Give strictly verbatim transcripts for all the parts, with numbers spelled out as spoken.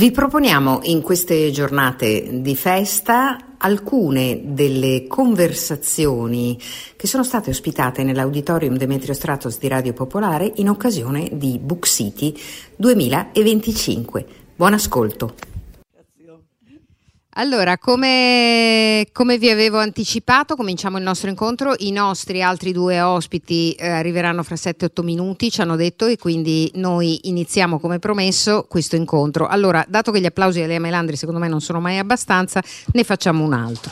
Vi proponiamo in queste giornate di festa alcune delle conversazioni che sono state ospitate nell'Auditorium Demetrio Stratos di Radio Popolare in occasione di Book City duemilaventicinque. Buon ascolto. Allora, come, come vi avevo anticipato, cominciamo il nostro incontro. I nostri altri due ospiti eh, arriveranno fra sette otto minuti, ci hanno detto, e quindi noi iniziamo come promesso questo incontro. Allora, dato che gli applausi a Lea Melandri secondo me non sono mai abbastanza, ne facciamo un altro.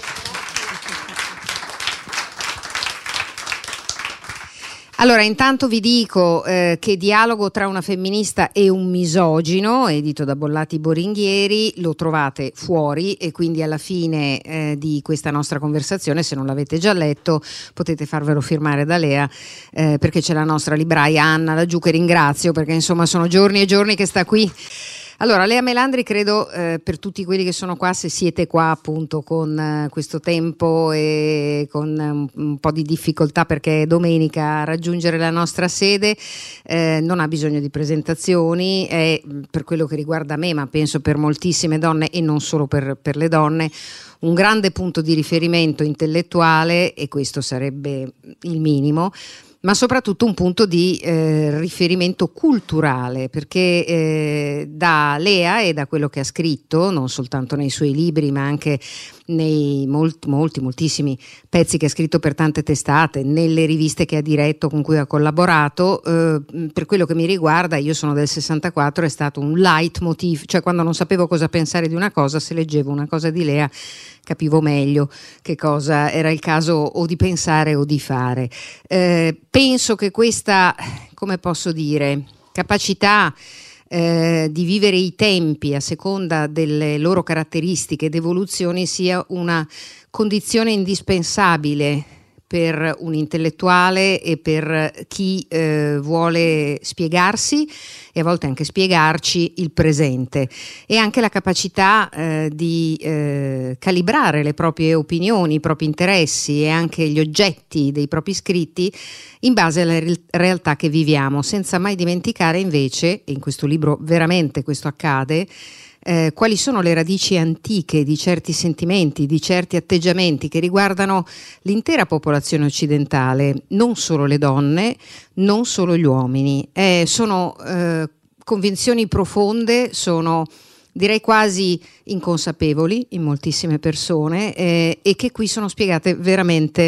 Allora, intanto vi dico eh, che Dialogo tra una femminista e un misogino, edito da Bollati Boringhieri, lo trovate fuori, e quindi alla fine eh, di questa nostra conversazione, se non l'avete già letto, potete farvelo firmare da Lea, eh, perché c'è la nostra libraia Anna laggiù, che ringrazio, perché insomma sono giorni e giorni che sta qui. Allora, Lea Melandri, credo eh, per tutti quelli che sono qua, se siete qua appunto con eh, questo tempo e con um, un po' di difficoltà perché è domenica a raggiungere la nostra sede, eh, non ha bisogno di presentazioni, è, per quello che riguarda me, ma penso per moltissime donne e non solo per, per le donne, un grande punto di riferimento intellettuale, e questo sarebbe il minimo, ma soprattutto un punto di eh, riferimento culturale, perché eh, da Lea e da quello che ha scritto, non soltanto nei suoi libri ma anche nei molti, molti, moltissimi pezzi che ha scritto per tante testate, nelle riviste che ha diretto, con cui ha collaborato, eh, per quello che mi riguarda, io sono del sessantaquattro, è stato un leitmotiv, cioè quando non sapevo cosa pensare di una cosa, se leggevo una cosa di Lea capivo meglio che cosa era il caso o di pensare o di fare. Eh, penso che questa, come posso dire, capacità eh, di vivere i tempi a seconda delle loro caratteristiche ed evoluzioni sia una condizione indispensabile per un intellettuale e per chi eh, vuole spiegarsi e a volte anche spiegarci il presente, e anche la capacità eh, di eh, calibrare le proprie opinioni, i propri interessi e anche gli oggetti dei propri scritti in base alla re- realtà che viviamo, senza mai dimenticare invece, e in questo libro veramente questo accade, Eh, quali sono le radici antiche di certi sentimenti, di certi atteggiamenti che riguardano l'intera popolazione occidentale, non solo le donne, non solo gli uomini. Eh, sono eh, convinzioni profonde, sono direi quasi inconsapevoli in moltissime persone, eh, e che qui sono spiegate veramente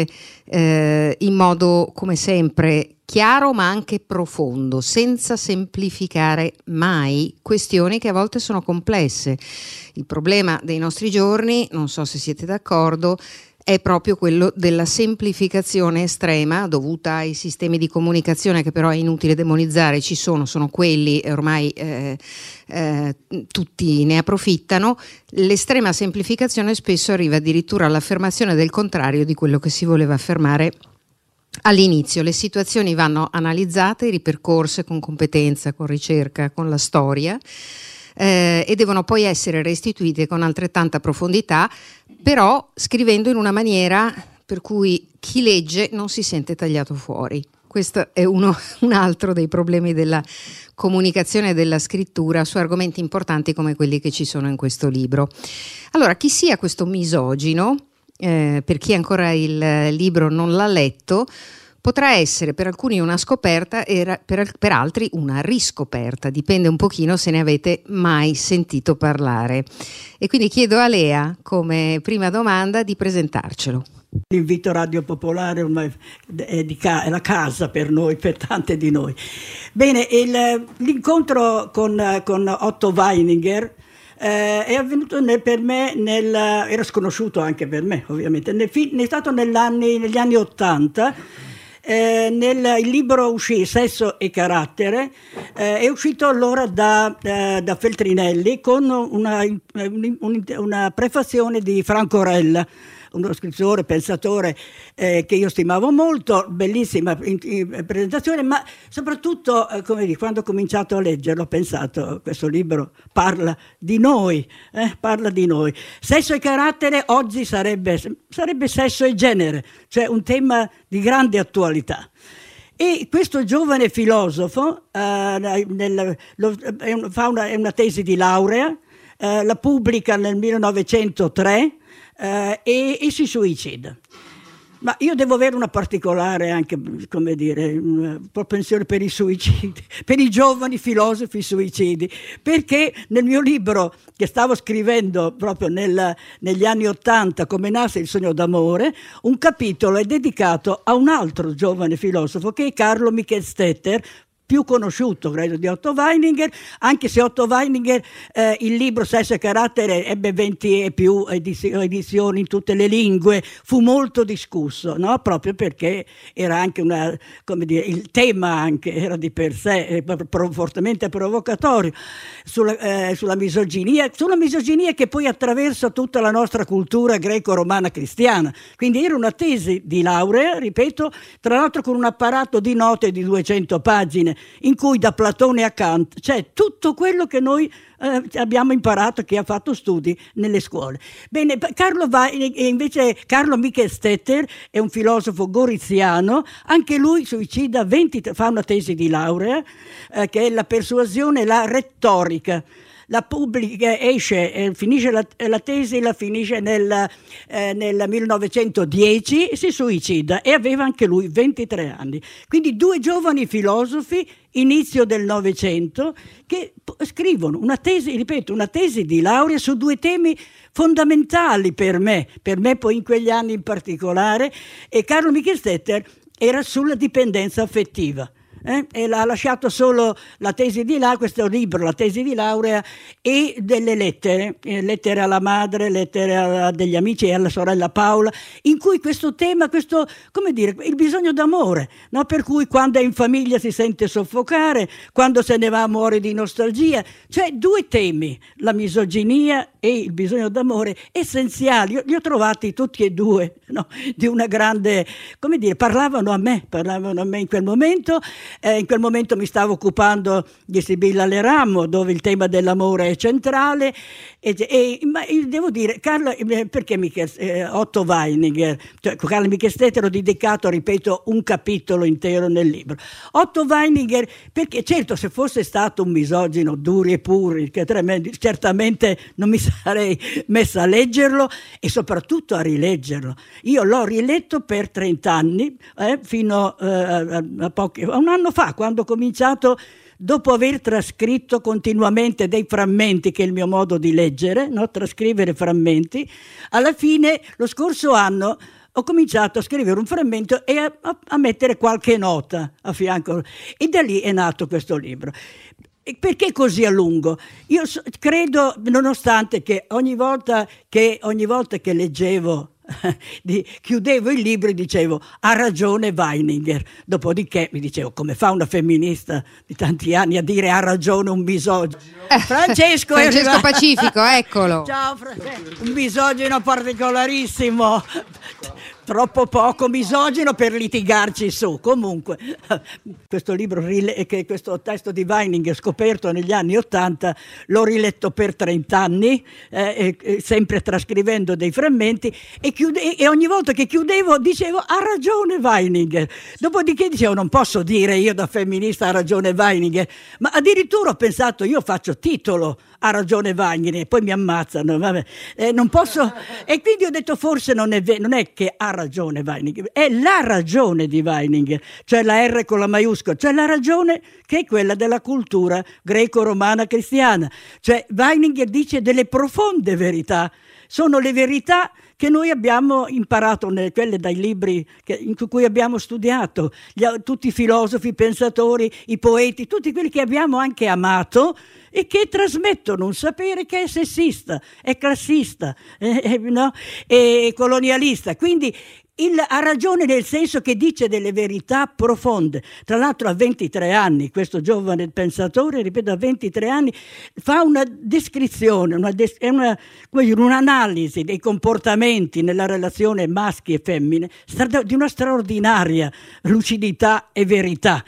eh, in modo, come sempre, chiaro ma anche profondo, senza semplificare mai questioni che a volte sono complesse. Il problema dei nostri giorni, non so se siete d'accordo, è proprio quello della semplificazione estrema dovuta ai sistemi di comunicazione, che però è inutile demonizzare, ci sono, sono quelli e ormai eh, eh, tutti ne approfittano. L'estrema semplificazione spesso arriva addirittura all'affermazione del contrario di quello che si voleva affermare all'inizio. Le situazioni vanno analizzate, ripercorse con competenza, con ricerca, con la storia, eh, e devono poi essere restituite con altrettanta profondità, però scrivendo in una maniera per cui chi legge non si sente tagliato fuori. Questo è uno, un altro dei problemi della comunicazione e della scrittura su argomenti importanti come quelli che ci sono in questo libro. Allora, chi sia questo misogino, Eh, per chi ancora il libro non l'ha letto, potrà essere per alcuni una scoperta e ra- per, per altri una riscoperta, dipende un pochino se ne avete mai sentito parlare. E quindi chiedo a Lea, come prima domanda, di presentarcelo. L'invito Radio Popolare ormai è, di ca- è la casa per noi, per tante di noi. Bene, il, l'incontro con, con Otto Weininger Eh, è avvenuto nel, per me, nel, era sconosciuto anche per me ovviamente, nel, è stato negli anni, negli anni ottanta, eh, nel, il libro uscì Sesso e carattere, eh, è uscito allora da, eh, da Feltrinelli con una, una, una prefazione di Franco Rella, uno scrittore, pensatore eh, che io stimavo molto, bellissima in, in presentazione, ma soprattutto eh, come dire, quando ho cominciato a leggerlo ho pensato, questo libro parla di noi, eh, parla di noi. Sesso e carattere oggi sarebbe, sarebbe sesso e genere, cioè un tema di grande attualità. E questo giovane filosofo eh, nel, lo, è un, fa una, è una tesi di laurea, eh, la pubblica nel millenovecentotre eh, e, e si suicida. Ma io devo avere una particolare anche, come dire, una propensione per i suicidi, per i giovani filosofi suicidi, perché nel mio libro che stavo scrivendo proprio nel, negli anni Ottanta, Come nasce il sogno d'amore, un capitolo è dedicato a un altro giovane filosofo che è Carlo Michelstetter, più conosciuto credo di Otto Weininger, anche se Otto Weininger eh, il libro Sesso e carattere ebbe venti e più edizioni in tutte le lingue, fu molto discusso, no? Proprio perché era anche una, come dire, il tema anche era di per sé eh, pro, fortemente provocatorio sulla, eh, sulla misoginia, sulla misoginia che poi attraversa tutta la nostra cultura greco-romana cristiana. Quindi era una tesi di laurea, ripeto, tra l'altro con un apparato di note di duecento pagine, in cui da Platone a Kant c'è tutto quello che noi eh, abbiamo imparato, che ha fatto studi nelle scuole. Bene, Carlo Vai, invece Carlo Michelstetter è un filosofo goriziano, anche lui suicida, venti, fa una tesi di laurea eh, che è la persuasione e la retorica. La pubblica, esce, eh, finisce la, la tesi, la finisce nel, eh, nel millenovecentodieci e si suicida, e aveva anche lui ventitré anni. Quindi due giovani filosofi, inizio del Novecento, che scrivono una tesi, ripeto, una tesi di laurea su due temi fondamentali per me, per me poi in quegli anni in particolare, e Carlo Michelstetter era sulla dipendenza affettiva. Eh? E ha lasciato solo la tesi di laurea, questo libro, la tesi di laurea, e delle lettere, eh, lettere alla madre, lettere a degli amici e alla sorella Paola, in cui questo tema, questo, come dire, il bisogno d'amore, no? Per cui quando è in famiglia si sente soffocare, quando se ne va muore di nostalgia, cioè due temi, la misoginia e il bisogno d'amore, essenziali. Io li ho trovati tutti e due, no? Di una grande, come dire, parlavano a me, parlavano a me in quel momento. Eh, in quel momento mi stavo occupando di Sibilla Leramo, dove il tema dell'amore è centrale, e, e, ma devo dire, Carlo, perché Michel, eh, Otto Weininger, cioè Carlo Michelstetter ho dedicato, ripeto, un capitolo intero nel libro. Otto Weininger, perché certo se fosse stato un misogino duri e puri, che tremendo, certamente non mi sarei messa a leggerlo e soprattutto a rileggerlo. Io l'ho riletto per trent'anni, eh, fino eh, a, a pochi, a un anno fa, quando ho cominciato, dopo aver trascritto continuamente dei frammenti, che è il mio modo di leggere, no? Trascrivere frammenti, alla fine, lo scorso anno, ho cominciato a scrivere un frammento e a, a, a mettere qualche nota a fianco, e da lì è nato questo libro. Perché così a lungo? Io so, credo, nonostante che ogni volta che, ogni volta che leggevo, di, chiudevo il libro e dicevo ha ragione Weininger, dopodiché mi dicevo come fa una femminista di tanti anni a dire ha ragione un misogino. Francesco, Francesco Pacifico, eccolo. Ciao Francesco, un misogino particolarissimo, troppo poco misogino per litigarci su. Comunque questo libro, questo testo di Weininger scoperto negli anni Ottanta, l'ho riletto per trent'anni, eh, eh, sempre trascrivendo dei frammenti, e, chiude, e ogni volta che chiudevo dicevo ha ragione Weininger, dopodiché dicevo non posso dire io da femminista ha ragione Weininger, ma addirittura ho pensato io faccio titolo ha ragione Weininger e poi mi ammazzano, vabbè. Eh, non posso, e quindi ho detto forse non è, non è che ha ragione Weininger, è la ragione di Weininger, cioè la R con la maiuscola, cioè la ragione che è quella della cultura greco-romana cristiana. Cioè Weininger dice delle profonde verità, sono le verità che noi abbiamo imparato, nelle, quelle dai libri che, in cui abbiamo studiato, gli, tutti i filosofi, i pensatori, i poeti, tutti quelli che abbiamo anche amato e che trasmettono un sapere che è sessista, è classista, eh, eh, no? È colonialista. Quindi il, ha ragione nel senso che dice delle verità profonde. Tra l'altro a ventitré anni, questo giovane pensatore, ripeto, a ventitré anni, fa una descrizione, una, una, un'analisi dei comportamenti nella relazione maschi e femmine di una straordinaria lucidità e verità.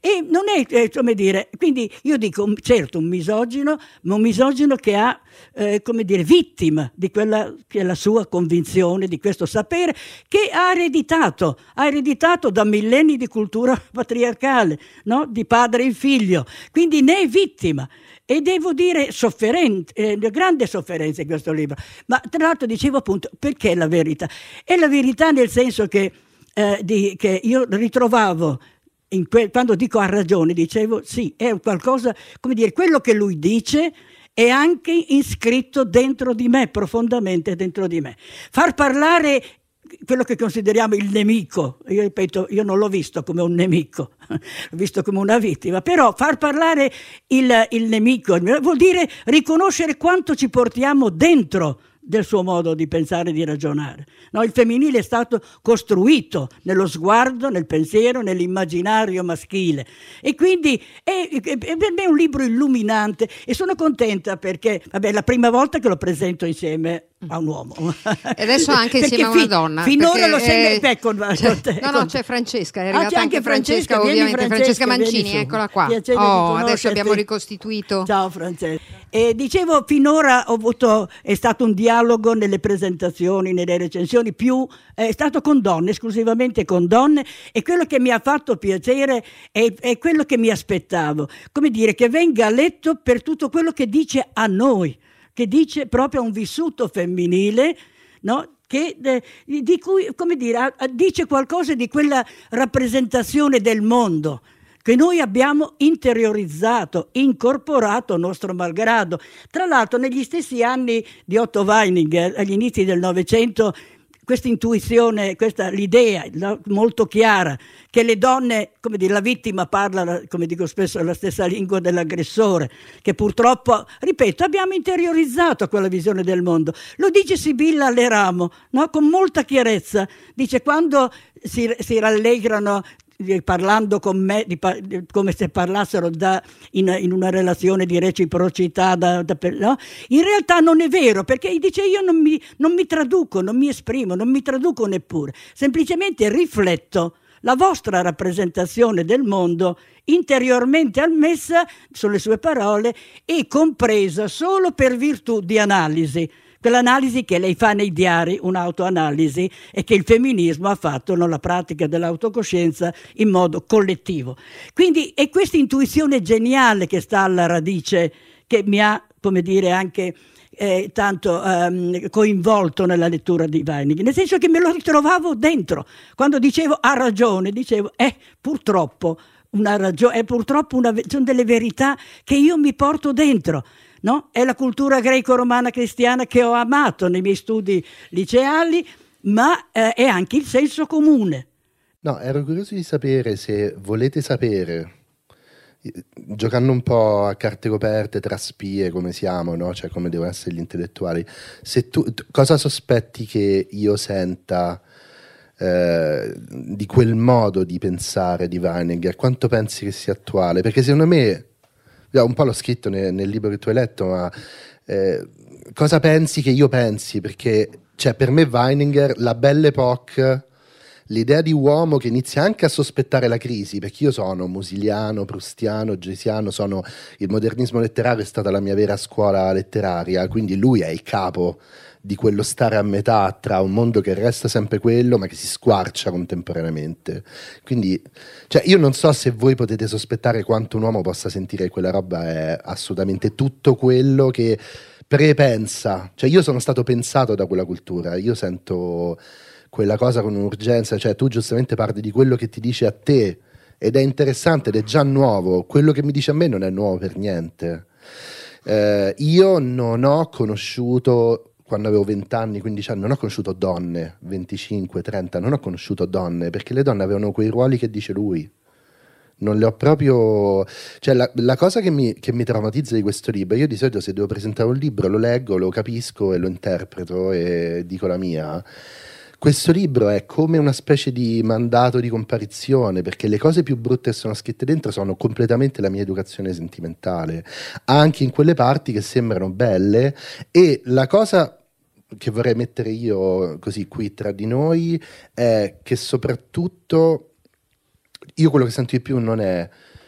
E non è, eh, come dire, quindi io dico, certo, un misogino, ma un misogino che ha, eh, come dire, vittima di quella che è la sua convinzione, di questo sapere, che ha ereditato, ha ereditato da millenni di cultura patriarcale, no? Di padre in figlio, quindi ne è vittima. E devo dire sofferente, eh, grande sofferenza in questo libro. Ma tra l'altro dicevo appunto, perché la verità? È la verità nel senso che, eh, di, che io ritrovavo, in que- quando dico ha ragione, dicevo sì, è qualcosa, come dire, quello che lui dice è anche iscritto dentro di me, profondamente dentro di me. Far parlare quello che consideriamo il nemico, io ripeto, io non l'ho visto come un nemico, l'ho visto come una vittima, però far parlare il, il nemico vuol dire riconoscere quanto ci portiamo dentro del suo modo di pensare e di ragionare. No, il femminile è stato costruito nello sguardo, nel pensiero, nell'immaginario maschile, e quindi è, è, è per me un libro illuminante, e sono contenta perché, vabbè, è la prima volta che lo presento insieme a un uomo. E adesso anche insieme a una fi- donna. Finora lo sempre sempre con, c'è, con te, no, no, con c'è Francesca, è ah, arrivata c'è anche anche Francesca, Francesca, ovviamente, vieni, Francesca, Francesca Mancini, vieni su. eccola qua. Piacere Oh, di adesso abbiamo conoscerti. ricostituito. Ciao Francesca. E dicevo, finora ho avuto, è stato un dialogo nelle presentazioni, nelle recensioni, più è stato con donne, esclusivamente con donne, e quello che mi ha fatto piacere è, è quello che mi aspettavo, come dire, che venga letto per tutto quello che dice a noi, che dice proprio un vissuto femminile, no? Che, eh, di cui, come dire, dice qualcosa di quella rappresentazione del mondo che noi abbiamo interiorizzato, incorporato a nostro malgrado. Tra l'altro, negli stessi anni di Otto Weininger, agli inizi del Novecento, questa intuizione, questa l'idea no, molto chiara che le donne, come dire, la vittima parla, come dico spesso, la stessa lingua dell'aggressore, che purtroppo, ripeto, abbiamo interiorizzato quella visione del mondo. Lo dice Sibilla Leramo, no? Con molta chiarezza. Dice, quando si, si rallegrano parlando con me di, di, come se parlassero da, in, in una relazione di reciprocità da, da, no? In realtà non è vero, perché dice io non mi, non mi traduco, non mi esprimo, non mi traduco neppure, semplicemente rifletto la vostra rappresentazione del mondo interiormente ammessa sulle sue parole e compresa solo per virtù di analisi, quell'analisi che lei fa nei diari, un'autoanalisi, e che il femminismo ha fatto nella pratica dell'autocoscienza in modo collettivo. Quindi è questa intuizione geniale che sta alla radice, che mi ha, come dire, anche eh, tanto um, coinvolto nella lettura di Weininger, nel senso che me lo ritrovavo dentro. Quando dicevo ha ragione, dicevo eh, purtroppo, una ragione, è purtroppo una, sono delle verità che io mi porto dentro. No? È la cultura greco-romana cristiana che ho amato nei miei studi liceali, ma eh, è anche il senso comune. No, ero curioso di sapere se volete sapere, giocando un po' a carte coperte tra spie come siamo, no? Cioè come devono essere gli intellettuali, se tu, cosa sospetti che io senta eh, di quel modo di pensare di Weininger, quanto pensi che sia attuale? Perché secondo me, un po' l'ho scritto nel, nel libro che tu hai letto, ma eh, cosa pensi che io pensi? Perché cioè, per me Weininger, la Belle Époque, l'idea di uomo che inizia anche a sospettare la crisi, perché io sono musiliano, prustiano, gesiano, sono, il modernismo letterario è stata la mia vera scuola letteraria, quindi lui è il capo di quello stare a metà tra un mondo che resta sempre quello ma che si squarcia contemporaneamente. Quindi cioè, io non so se voi potete sospettare quanto un uomo possa sentire che quella roba è assolutamente tutto quello che prepensa, cioè io sono stato pensato da quella cultura, io sento quella cosa con un'urgenza, cioè tu giustamente parli di quello che ti dice a te ed è interessante ed è già nuovo, quello che mi dice a me non è nuovo per niente. Eh, io non ho conosciuto, quando avevo venti anni, quindici anni, non ho conosciuto donne, venticinque, trenta, non ho conosciuto donne, perché le donne avevano quei ruoli che dice lui. Non le ho proprio... Cioè la, la cosa che mi, che mi traumatizza di questo libro, io di solito se devo presentare un libro lo leggo, lo capisco e lo interpreto e dico la mia. Questo libro è come una specie di mandato di comparizione, perché le cose più brutte che sono scritte dentro sono completamente la mia educazione sentimentale, anche in quelle parti che sembrano belle. E la cosa che vorrei mettere io così qui tra di noi è che soprattutto io quello che sento di più non è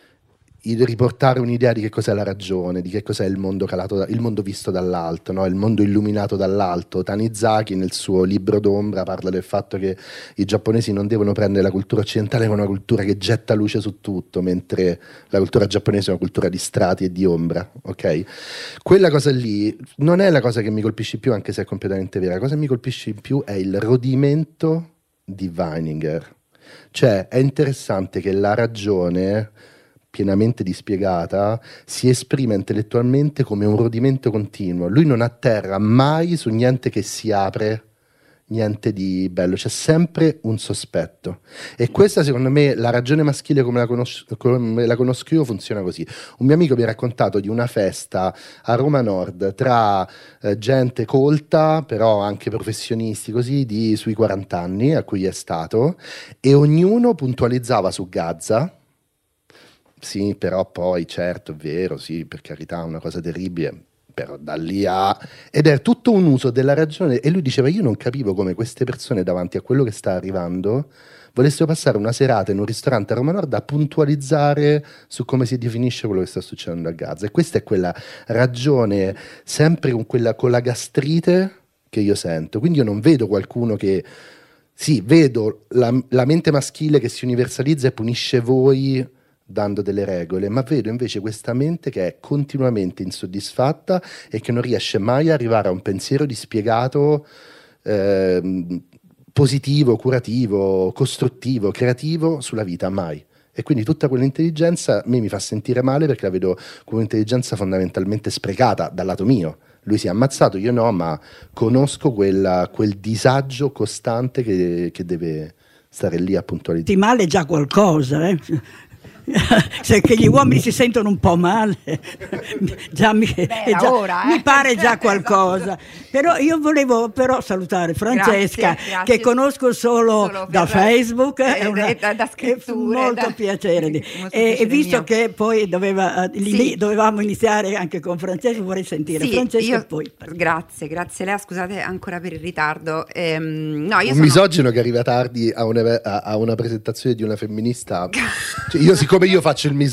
il riportare un'idea di che cos'è la ragione, di che cos'è il mondo calato da, il mondo visto dall'alto, no? Il mondo illuminato dall'alto. Tanizaki nel suo libro d'ombra parla del fatto che i giapponesi non devono prendere la cultura occidentale come una cultura che getta luce su tutto, mentre la cultura giapponese è una cultura di strati e di ombra, ok? Quella cosa lì non è la cosa che mi colpisce più, anche se è completamente vera. La cosa che mi colpisce di più è il rodimento di Weininger. Cioè è interessante che la ragione pienamente dispiegata si esprime intellettualmente come un rodimento continuo. Lui non atterra mai su niente che si apre, niente di bello, c'è sempre un sospetto. E questa, secondo me, la ragione maschile come la, conos- come la conosco io funziona così. Un mio amico mi ha raccontato di una festa a Roma Nord tra eh, gente colta, però anche professionisti così, di sui quaranta anni a cui è stato, e ognuno puntualizzava su Gaza. Sì, però poi certo, è vero, sì, per carità, una cosa terribile, però da lì a... ed è tutto un uso della ragione. E lui diceva: io non capivo come queste persone davanti a quello che sta arrivando volessero passare una serata in un ristorante a Roma Nord a puntualizzare su come si definisce quello che sta succedendo a Gaza. E questa è quella ragione sempre con quella con la gastrite che io sento. Quindi io non vedo qualcuno che... Sì, vedo la, la mente maschile che si universalizza e punisce voi dando delle regole, ma vedo invece questa mente che è continuamente insoddisfatta e che non riesce mai a arrivare a un pensiero dispiegato, eh, positivo, curativo, costruttivo, creativo sulla vita, mai. E quindi tutta quell'intelligenza a me mi fa sentire male, perché la vedo come un'intelligenza fondamentalmente sprecata dal lato mio. Lui si è ammazzato, io no, ma conosco quella, quel disagio costante che, che deve stare lì a puntualizzare. Ti male già qualcosa, eh? Se che gli uomini si sentono un po' male, già mi, Beh, già, ora, eh. mi pare già qualcosa. Però io volevo però salutare Francesca, grazie, grazie. che conosco solo, solo da Facebook, eh, è una, da, da scritture, è molto da... piacere. Sì, e, piacere e visto mio. che poi doveva, lì, sì. dovevamo iniziare anche con Francesca, vorrei sentire sì, Francesca io, e poi... Grazie, grazie Lea, scusate ancora per il ritardo. Ehm, no, io un sono... misogino che arriva tardi a una, a, a una presentazione di una femminista. Cioè, io siccome io faccio il misogino,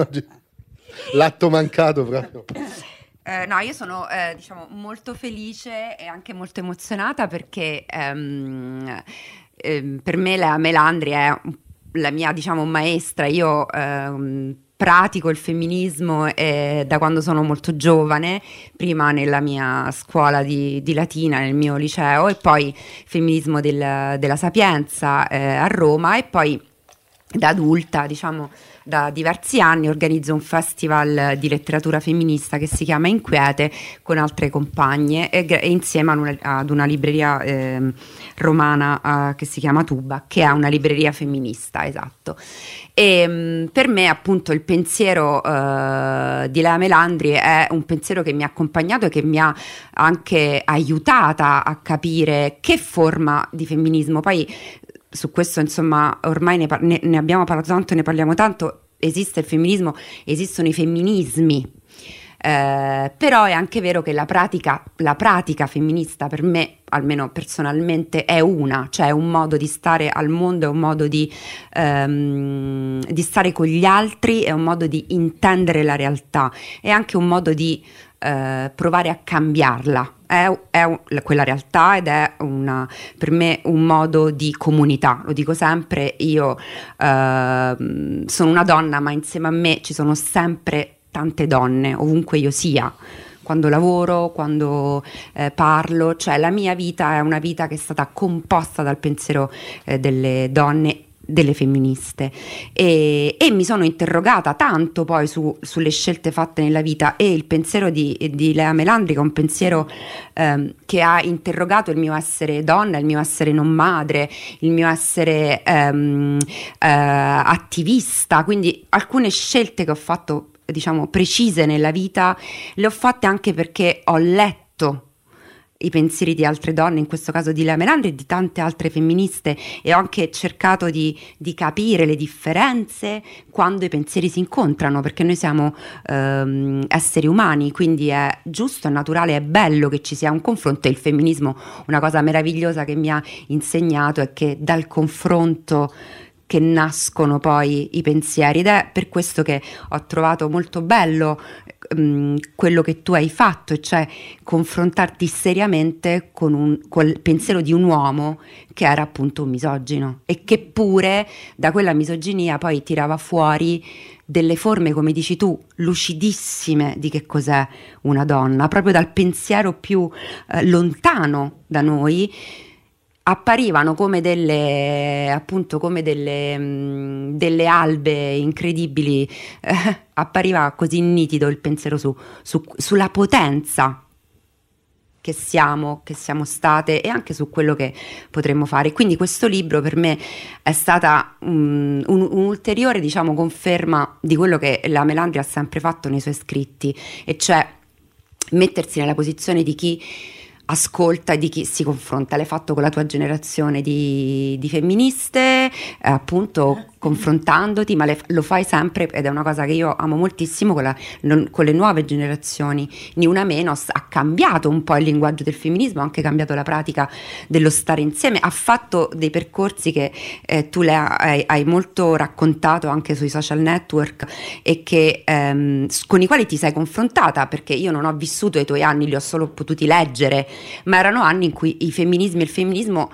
l'atto mancato proprio. Eh, no, io sono eh, diciamo molto felice e anche molto emozionata perché ehm, ehm, per me la Melandri è la mia, diciamo, maestra. Io ehm, pratico il femminismo eh, da quando sono molto giovane, prima nella mia scuola di, di latina, nel mio liceo, e poi femminismo del, della Sapienza eh, a Roma, e poi da adulta, diciamo, da diversi anni organizzo un festival di letteratura femminista che si chiama Inquiete, con altre compagne, e, e insieme ad una, ad una libreria eh, romana eh, che si chiama Tuba, che è una libreria femminista, esatto. E mh, per me appunto il pensiero eh, di Lea Melandri è un pensiero che mi ha accompagnato e che mi ha anche aiutata a capire che forma di femminismo. Poi su questo, insomma, ormai ne, par- ne, ne abbiamo parlato tanto, ne parliamo tanto. Esiste il femminismo, esistono i femminismi, eh, però è anche vero che la pratica, la pratica femminista per me, almeno personalmente, è una, cioè un modo di stare al mondo, è un modo di, ehm, di stare con gli altri, è un modo di intendere la realtà, è anche un modo di eh, provare a cambiarla. È, è quella realtà ed è una, per me un modo di comunità. Lo dico sempre, io eh, sono una donna, ma insieme a me ci sono sempre tante donne, ovunque io sia, quando lavoro, quando eh, parlo, cioè la mia vita è una vita che è stata composta dal pensiero eh, delle donne, delle femministe, e, e mi sono interrogata tanto poi su, sulle scelte fatte nella vita, e il pensiero di, di Lea Melandri, che è un pensiero ehm, che ha interrogato il mio essere donna, il mio essere non madre, il mio essere ehm, eh, attivista. Quindi alcune scelte che ho fatto, diciamo, precise nella vita, le ho fatte anche perché ho letto i pensieri di altre donne, in questo caso di Lea Melandri e di tante altre femministe, e ho anche cercato di, di capire le differenze quando i pensieri si incontrano, perché noi siamo ehm, esseri umani, quindi è giusto, è naturale, è bello che ci sia un confronto. E il femminismo, una cosa meravigliosa che mi ha insegnato è che dal confronto che nascono poi i pensieri, ed è per questo che ho trovato molto bello um, quello che tu hai fatto, e cioè confrontarti seriamente con un, col pensiero di un uomo che era appunto un misogino, e che pure da quella misoginia poi tirava fuori delle forme, come dici tu, lucidissime di che cos'è una donna, proprio dal pensiero più eh, lontano da noi. Apparivano come delle, appunto, come delle, mh, delle albe incredibili, eh, appariva così nitido il pensiero su, su, sulla potenza che siamo, che siamo state, e anche su quello che potremmo fare. Quindi questo libro per me è stata um, un, un'ulteriore, diciamo, conferma di quello che la Melandri ha sempre fatto nei suoi scritti, e cioè mettersi nella posizione di chi ascolta e di chi si confronta. L'hai fatto con la tua generazione di, di femministe, eh, appunto confrontandoti, ma le, lo fai sempre, ed è una cosa che io amo moltissimo, con, la, non, con le nuove generazioni. Ni una meno ha cambiato un po' il linguaggio del femminismo, ha anche cambiato la pratica dello stare insieme, ha fatto dei percorsi che eh, tu le hai, hai molto raccontato anche sui social network, e che ehm, con i quali ti sei confrontata, perché io non ho vissuto i tuoi anni, li ho solo potuti leggere, ma erano anni in cui i femminismi e il femminismo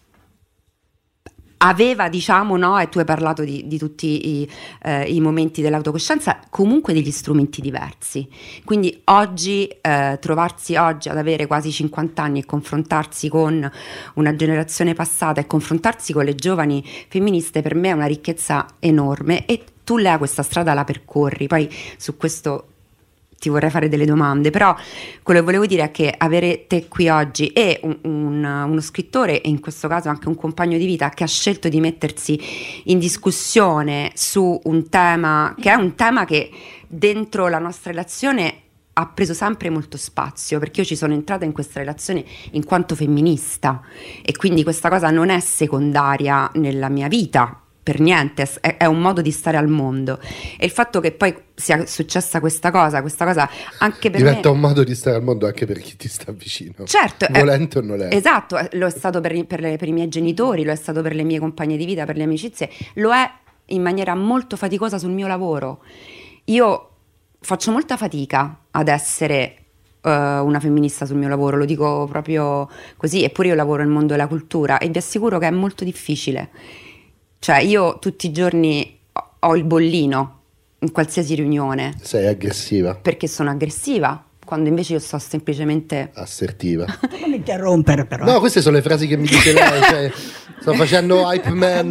aveva, diciamo, no, e tu hai parlato di, di tutti i, eh, i momenti dell'autocoscienza, comunque degli strumenti diversi. Quindi oggi, eh, trovarsi oggi ad avere quasi cinquanta anni e confrontarsi con una generazione passata e confrontarsi con le giovani femministe, per me è una ricchezza enorme, e tu Lea questa strada la percorri. Poi su questo ti vorrei fare delle domande, però quello che volevo dire è che avere te qui oggi e un, un, uno scrittore, e in questo caso anche un compagno di vita, che ha scelto di mettersi in discussione su un tema che è un tema che dentro la nostra relazione ha preso sempre molto spazio, perché io ci sono entrata in questa relazione in quanto femminista, e quindi questa cosa non è secondaria nella mia vita, per niente, è, è un modo di stare al mondo. E il fatto che poi sia successa questa cosa, questa cosa anche per diventa me... un modo di stare al mondo anche per chi ti sta vicino. Certo. Volente o non è. Esatto, lo è stato per, per, le, per i miei genitori, lo è stato per le mie compagne di vita, per le amicizie, lo è in maniera molto faticosa sul mio lavoro. Io faccio molta fatica ad essere uh, una femminista sul mio lavoro, lo dico proprio così, eppure io lavoro nel mondo della cultura, e vi assicuro che è molto difficile. Cioè io tutti i giorni ho il bollino in qualsiasi riunione. Sei aggressiva. Perché sono aggressiva, quando invece io sto semplicemente assertiva. Non interrompere però. No, queste sono le frasi che mi dice lei, cioè, sto facendo hype man.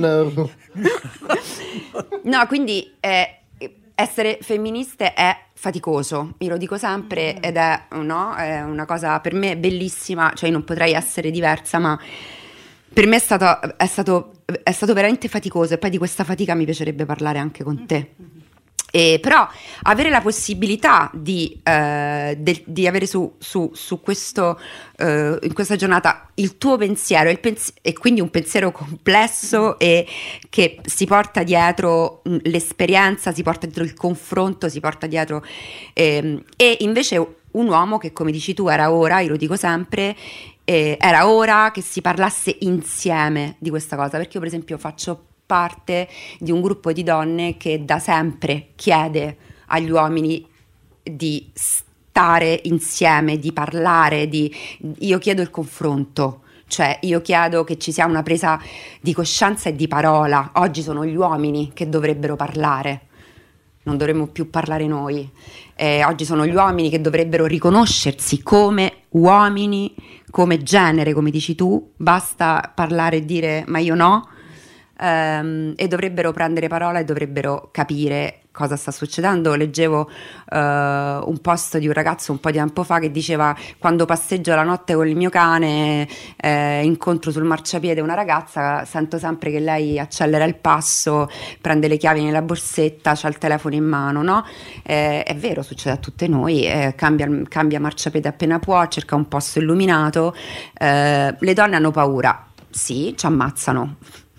No, quindi eh, essere femministe è faticoso, io lo dico sempre, ed è, no, è una cosa per me bellissima, cioè io non potrei essere diversa, ma per me è stato, è stato, è stato veramente faticoso, e poi di questa fatica mi piacerebbe parlare anche con te. E però avere la possibilità di, eh, de, di avere su, su, su questo, eh, in questa giornata, il tuo pensiero, il pens- e quindi un pensiero complesso e che si porta dietro mh, l'esperienza, si porta dietro il confronto, si porta dietro ehm, e invece un uomo che, come dici tu, era ora, io lo dico sempre, eh, era ora che si parlasse insieme di questa cosa, perché io per esempio faccio parte di un gruppo di donne che da sempre chiede agli uomini di stare insieme, di parlare, di... io chiedo il confronto, cioè io chiedo che ci sia una presa di coscienza e di parola. Oggi sono gli uomini che dovrebbero parlare, non dovremmo più parlare noi. Eh, oggi sono gli uomini che dovrebbero riconoscersi come uomini, come genere, come dici tu, basta parlare e dire ma io no. Um, e dovrebbero prendere parola e dovrebbero capire cosa sta succedendo. Leggevo uh, un post di un ragazzo un po' di tempo fa che diceva: quando passeggio la notte con il mio cane, eh, incontro sul marciapiede una ragazza, sento sempre che lei accelera il passo, prende le chiavi nella borsetta, c'ha il telefono in mano, no? Eh, è vero, succede a tutte noi, eh, cambia, cambia marciapiede appena può, cerca un posto illuminato. Eh, le donne hanno paura, sì, ci ammazzano.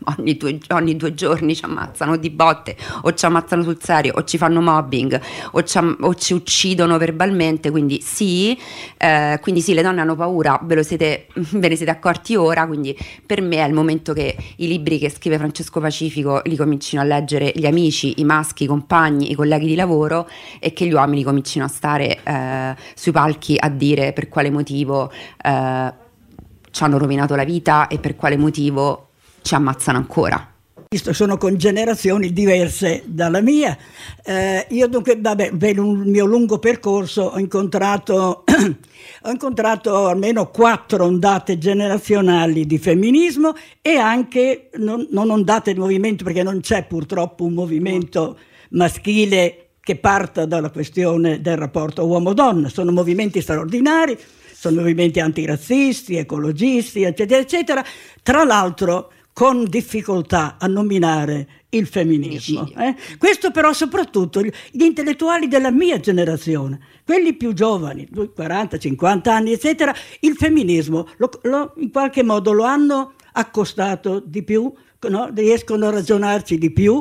ogni due, ogni due giorni ci ammazzano di botte, o ci ammazzano sul serio, o ci fanno mobbing, o ci, o ci uccidono verbalmente, quindi sì, eh, quindi sì, le donne hanno paura, ve lo siete, ve ne siete accorti ora, quindi per me è il momento che i libri che scrive Francesco Pacifico li comincino a leggere gli amici, i maschi, i compagni, i colleghi di lavoro, e che gli uomini comincino a stare eh, sui palchi a dire per quale motivo eh, ci hanno rovinato la vita e per quale motivo ci ammazzano ancora. Sono con generazioni diverse dalla mia. Eh, io dunque, vabbè, per il mio lungo percorso ho incontrato, ho incontrato almeno quattro ondate generazionali di femminismo, e anche non, non ondate di movimento, perché non c'è purtroppo un movimento maschile che parta dalla questione del rapporto uomo-donna. Sono movimenti straordinari, sono movimenti antirazzisti, ecologisti, eccetera, eccetera. Tra l'altro con difficoltà a nominare il femminismo. Eh? Questo però soprattutto gli intellettuali della mia generazione, quelli più giovani, quaranta cinquanta anni, eccetera, il femminismo lo, lo, in qualche modo lo hanno accostato di più, no? Riescono a ragionarci di più,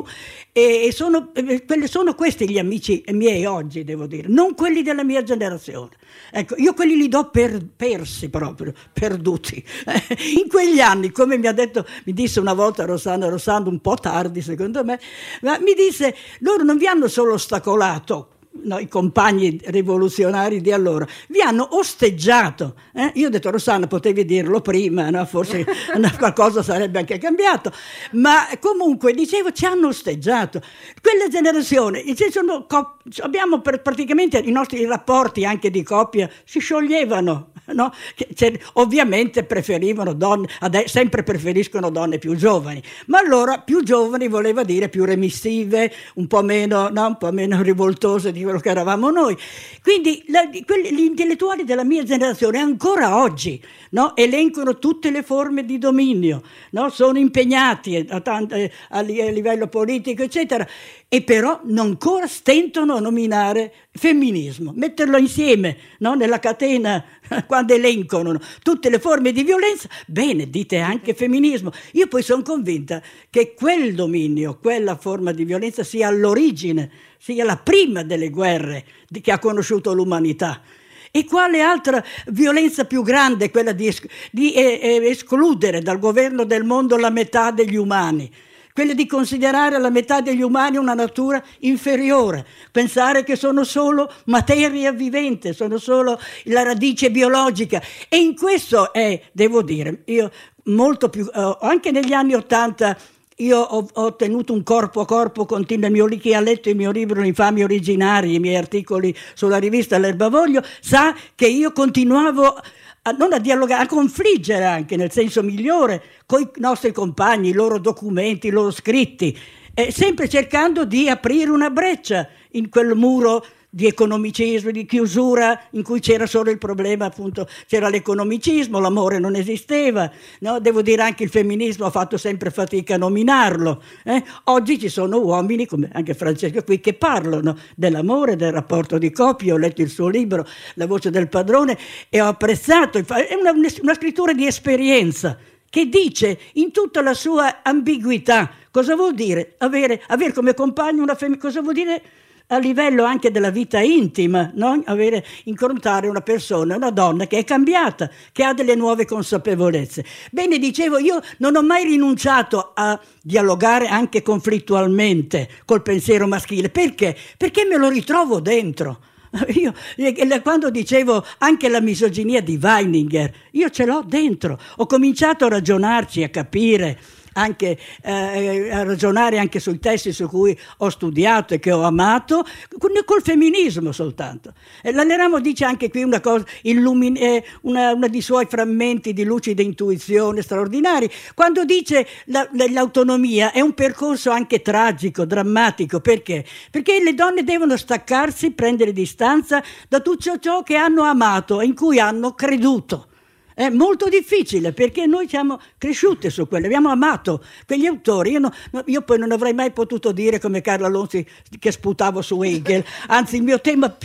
e sono, sono questi gli amici miei oggi, devo dire, non quelli della mia generazione. Ecco, io quelli li do per, persi proprio, perduti. In quegli anni, come mi ha detto, mi disse una volta Rossana Rossando, un po' tardi secondo me, ma mi disse, loro non vi hanno solo ostacolato, no, i compagni rivoluzionari di allora, vi hanno osteggiato. Eh? Io ho detto, Rossana, potevi dirlo prima, no? Forse qualcosa sarebbe anche cambiato, ma comunque dicevo, ci hanno osteggiato. Quella generazione, sono, abbiamo per, praticamente i nostri rapporti anche di coppia si scioglievano. No? Cioè, ovviamente preferivano donne, adesso, sempre preferiscono donne più giovani, ma allora più giovani voleva dire più remissive, un po' meno, no? un po' meno rivoltose di quello che eravamo noi. Quindi la, quelli, gli intellettuali della mia generazione ancora oggi, no? elencano tutte le forme di dominio, no? sono impegnati a, a, a livello politico, eccetera, e però non ancora stentano a nominare femminismo, metterlo insieme, no? nella catena, quando elencano tutte le forme di violenza, bene, dite anche femminismo. Io poi sono convinta che quel dominio, quella forma di violenza sia all'origine, sia la prima delle guerre che ha conosciuto l'umanità. E quale altra violenza più grande, quella di, es- di eh, eh, escludere dal governo del mondo la metà degli umani? Quella di considerare la metà degli umani una natura inferiore, pensare che sono solo materia vivente, sono solo la radice biologica. E in questo è, devo dire, io molto più, eh, anche negli anni Ottanta, io ho, ho tenuto un corpo a corpo continuo. Mio, chi ha letto il mio libro Infami Originari, i miei articoli sulla rivista L'Erbavoglio, sa che io continuavo a, non a dialogare, a confliggere anche nel senso migliore con i nostri compagni, i loro documenti, i loro scritti, eh, sempre cercando di aprire una breccia in quel muro di economicismo, di chiusura, in cui c'era solo il problema, appunto, c'era l'economicismo, l'amore non esisteva, no? Devo dire anche il femminismo ha fatto sempre fatica a nominarlo. Eh? Oggi ci sono uomini, come anche Francesco qui, che parlano dell'amore, del rapporto di coppia. Ho letto il suo libro, La voce del padrone, e ho apprezzato, è una, una scrittura di esperienza, che dice in tutta la sua ambiguità cosa vuol dire avere, avere come compagno una femmina, cosa vuol dire a livello anche della vita intima, no? Avere, incontrare una persona, una donna che è cambiata, che ha delle nuove consapevolezze. Bene, dicevo, io non ho mai rinunciato a dialogare anche conflittualmente col pensiero maschile. Perché? Perché me lo ritrovo dentro. Io, quando dicevo anche la misoginia di Weininger, io ce l'ho dentro. Ho cominciato a ragionarci, a capire, anche eh, a ragionare anche sui testi su cui ho studiato e che ho amato, col femminismo soltanto. E l'Aleramo dice anche qui una cosa, illumine, eh, una, una dei suoi frammenti di lucida intuizione straordinari, quando dice la, l'autonomia è un percorso anche tragico, drammatico. Perché? Perché le donne devono staccarsi, prendere distanza da tutto ciò che hanno amato e in cui hanno creduto. È molto difficile, perché noi siamo cresciute su quello, abbiamo amato quegli autori. Io, no, io poi non avrei mai potuto dire come Carlo Alonso che sputavo su Hegel, anzi il mio tema più,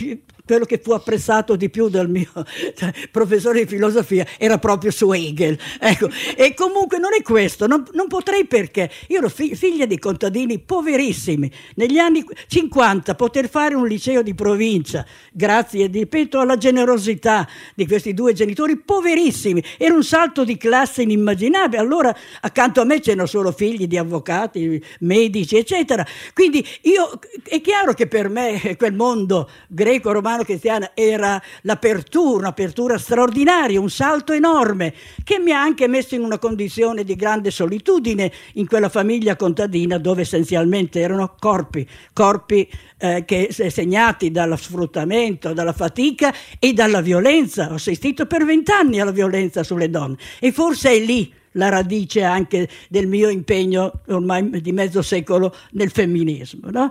quello che fu apprezzato di più dal mio cioè, professore di filosofia era proprio su Hegel. Ecco. E comunque non è questo, non, non potrei perché. Io ero fi- figlia di contadini poverissimi. Negli anni cinquanta poter fare un liceo di provincia, grazie, ripeto, alla generosità di questi due genitori poverissimi, era un salto di classe inimmaginabile. Allora accanto a me c'erano solo figli di avvocati, medici, eccetera. Quindi io, è chiaro che per me quel mondo greco-romano cristiana era l'apertura, un'apertura straordinaria, un salto enorme che mi ha anche messo in una condizione di grande solitudine in quella famiglia contadina dove essenzialmente erano corpi, corpi eh, che segnati dallo sfruttamento, dalla fatica e dalla violenza. Ho assistito per vent'anni alla violenza sulle donne e forse è lì la radice anche del mio impegno ormai di mezzo secolo nel femminismo, no?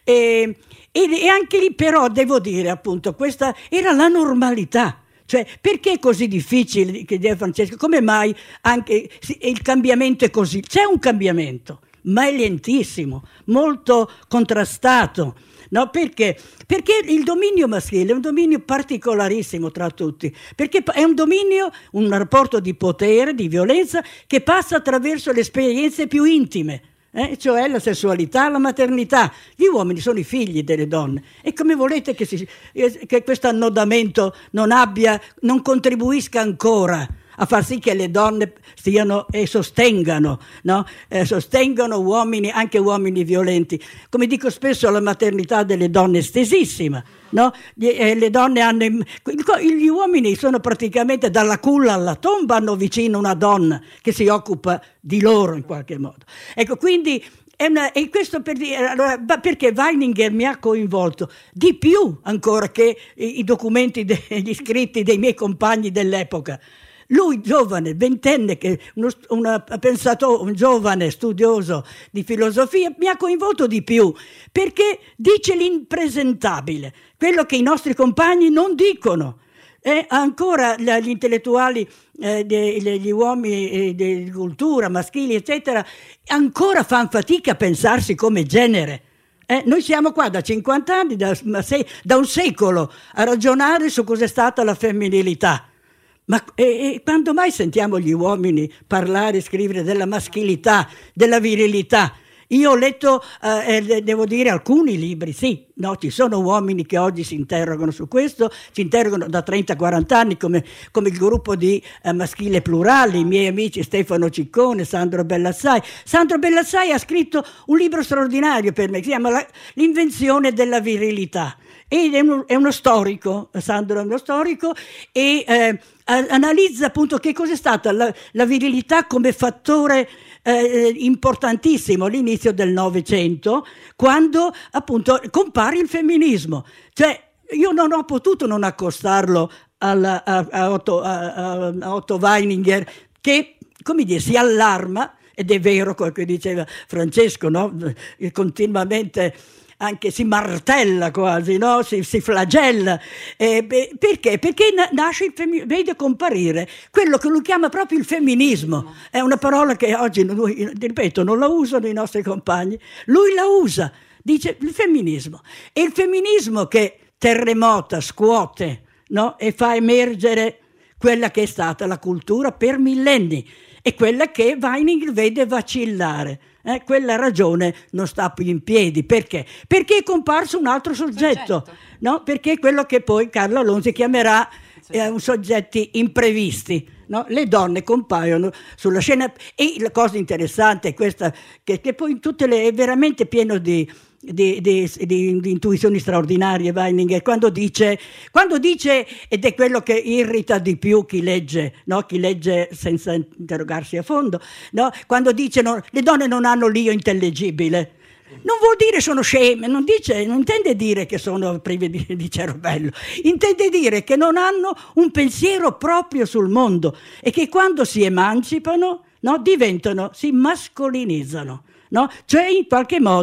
E, e anche lì però devo dire appunto questa era la normalità. Cioè, perché è così difficile, chiedeva Francesco, come mai anche il cambiamento è così? C'è un cambiamento, ma è lentissimo, molto contrastato. No, perché? Perché il dominio maschile è un dominio particolarissimo tra tutti, perché è un dominio, un rapporto di potere, di violenza che passa attraverso le esperienze più intime, eh? Cioè la sessualità, la maternità. Gli uomini sono i figli delle donne e come volete che, si, che questo annodamento non abbia, non contribuisca ancora a far sì che le donne stiano e sostengano, no? eh, sostengano uomini, anche uomini violenti. Come dico spesso, la maternità delle donne è estesissima, no? eh, le donne hanno, gli uomini sono praticamente dalla culla alla tomba, hanno vicino una donna che si occupa di loro in qualche modo. Ecco, quindi è una, e questo per dire, allora, perché Weininger mi ha coinvolto di più ancora che i, i documenti, degli scritti dei miei compagni dell'epoca. Lui, giovane, ventenne, che uno, una, pensato, un giovane studioso di filosofia, mi ha coinvolto di più, perché dice l'impresentabile, quello che i nostri compagni non dicono. E ancora gli intellettuali, eh, gli uomini di cultura, maschili, eccetera, ancora fanno fatica a pensarsi come genere. Eh, noi siamo qua da cinquanta anni, da, da un secolo, a ragionare su cos'è stata la femminilità. Ma e, e quando mai sentiamo gli uomini parlare e scrivere della maschilità, della virilità? Io ho letto, eh, devo dire, alcuni libri, sì, no, ci sono uomini che oggi si interrogano su questo, si interrogano da trenta quaranta anni come, come il gruppo di eh, Maschile Plurale, i miei amici Stefano Ciccone, Sandro Bellassai. Sandro Bellassai ha scritto un libro straordinario per me, che si chiama la, L'invenzione della virilità. Ed è uno, è uno storico, Sandro è uno storico, e eh, analizza appunto che cos'è stata la, la virilità come fattore eh, importantissimo all'inizio del Novecento, quando appunto compare il femminismo. Cioè io non ho potuto non accostarlo alla, a, a, Otto, a, a Otto Weininger, che, come dire, si allarma, ed è vero quello che diceva Francesco, no? Continuamente anche si martella quasi, no? si, si flagella. Eh, beh, perché? Perché na- nasce il femi- vede comparire quello che lui chiama proprio il femminismo. È una parola che oggi, lui, ripeto, non la usano i nostri compagni. Lui la usa, dice il femminismo. È il femminismo che terremota, scuote, no? E fa emergere quella che è stata la cultura per millenni e quella che Weininger vede vacillare. Eh, quella ragione non sta più in piedi. Perché? Perché è comparso un altro soggetto, soggetto. No? Perché è quello che poi Carlo Alonso chiamerà eh, un soggetti imprevisti. No? Le donne compaiono sulla scena e la cosa interessante è questa, che, che poi in tutte le, è veramente pieno di Di, di, di, di intuizioni straordinarie Weininger, quando dice, quando dice, ed è quello che irrita di più chi legge, no? Chi legge senza interrogarsi a fondo, no? Quando dice no, le donne non hanno l'io intellegibile, non vuol dire sono sceme, non, dice, non intende dire che sono prive di, di cervello, intende dire che non hanno un pensiero proprio sul mondo e che quando si emancipano, no, diventano, si mascolinizzano, no? Cioè in qualche modo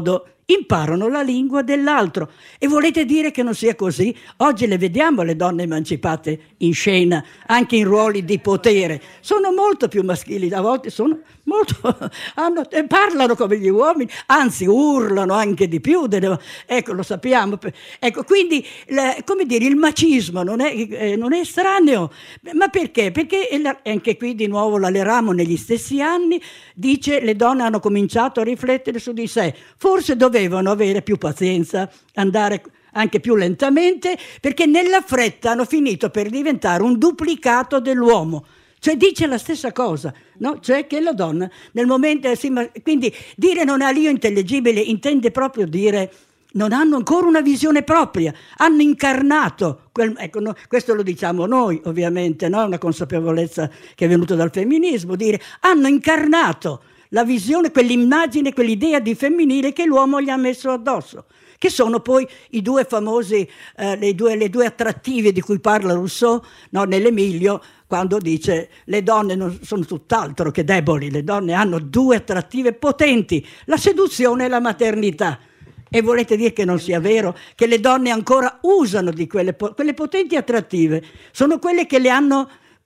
imparano la lingua dell'altro. E volete dire che non sia così? Oggi le vediamo le donne emancipate in scena, anche in ruoli di potere. Sono molto più maschili, a volte sono molto, hanno, parlano come gli uomini, anzi urlano anche di più. Delle, ecco, lo sappiamo. Ecco, quindi, le, come dire, il macismo non è, eh, non è estraneo. Ma perché? Perché anche qui di nuovo la Leramo negli stessi anni dice le donne hanno cominciato a riflettere su di sé. Forse dovevano avere più pazienza, andare anche più lentamente, perché nella fretta hanno finito per diventare un duplicato dell'uomo. Cioè dice la stessa cosa, no? Cioè che la donna nel momento... Sì, ma, quindi dire non ha l'io intellegibile intende proprio dire non hanno ancora una visione propria, hanno incarnato, quel, ecco, no, questo lo diciamo noi ovviamente, no? Una consapevolezza che è venuta dal femminismo, dire hanno incarnato la visione, quell'immagine, quell'idea di femminile che l'uomo gli ha messo addosso, che sono poi i due famosi, eh, le, due, le due attrattive di cui parla Rousseau, no, nell'Emilio, quando dice le donne non sono tutt'altro che deboli, le donne hanno due attrattive potenti, la seduzione e la maternità. E volete dire che non sia vero? Che le donne ancora usano di quelle, quelle potenti attrattive, sono quelle che le hanno,